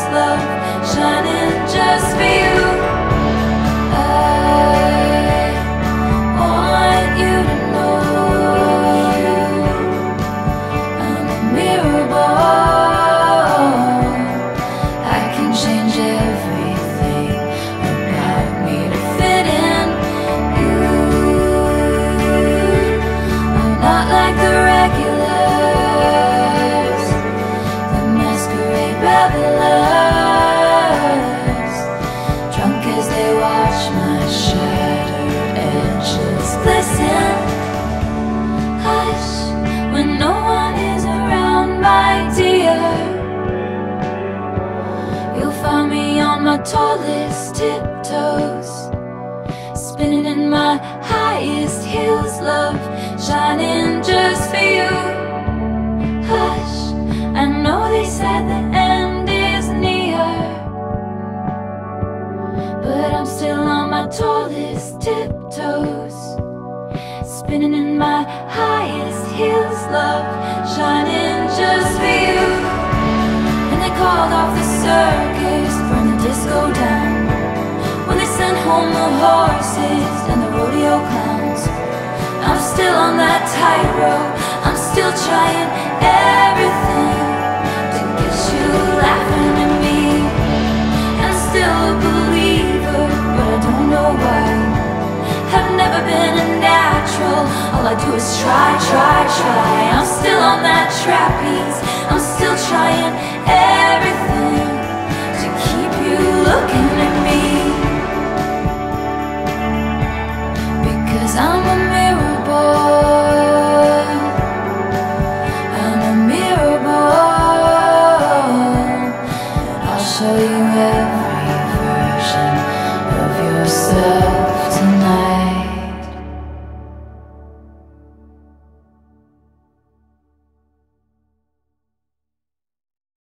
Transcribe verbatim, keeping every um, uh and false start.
love, shining just for you. I want you to know I'm a mirror ball. I can change everything about me to fit in you. I'm not like the regulars, the masquerade revelers, drunk as they watch my shattered edges glisten. Hush, when no one is around, my dear. You'll find me on my tallest tiptoes, spinning in my highest heels, love, shining just for you. Hush, I know they said the end is near, but I'm still on my tallest tiptoes, spinning in my highest heels, love, shining just for you. And they called off the circus, burned the disco down, when they sent home the horses and the rodeo clowns. I'm still on that tightrope, I'm still trying everything to get you laughing at me. I'm still a believer, but I don't know why. I've never been a natural, all I do is try, try, try. I'm still on that trapeze, I'm still trying everything to keep you looking at me. Because I'm a mirror ball, I'm a mirror ball, and I'll show you